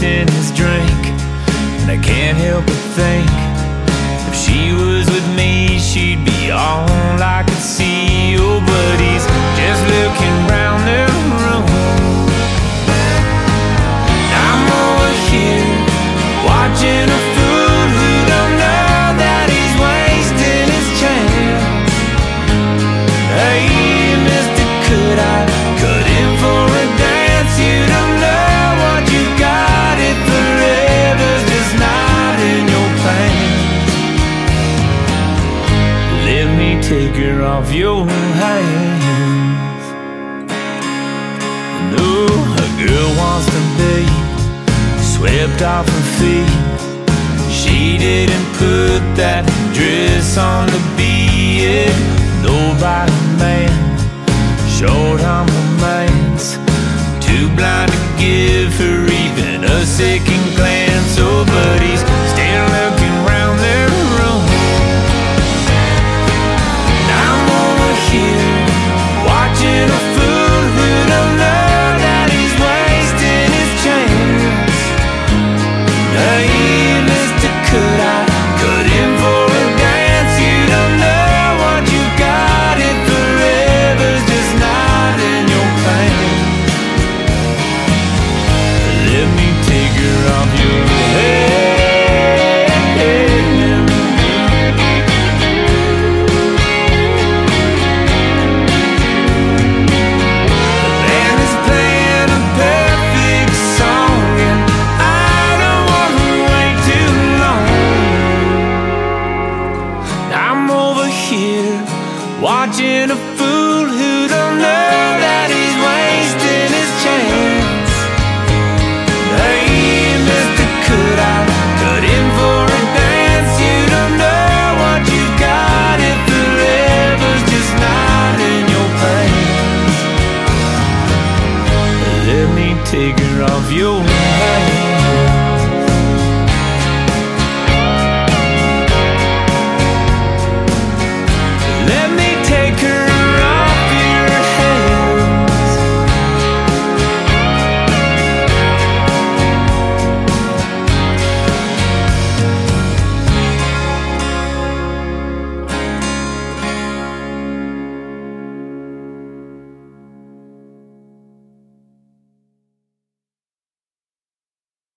tasting his drink, and I can't help but think, if she was with me, she'd be all I could see. Oh, but he's just looking round the room. I'm over here watching a fool who don't know that he's wasting his chance. Hey, mister, could I cut in for a dance? You don't know what you got if forever's just not in your plans. Let me take her off your hands. No, a girl wants to be swept off her feet. She didn't put that dress on to be it. Nobody man, short on romance, too blind to give her even a second glance.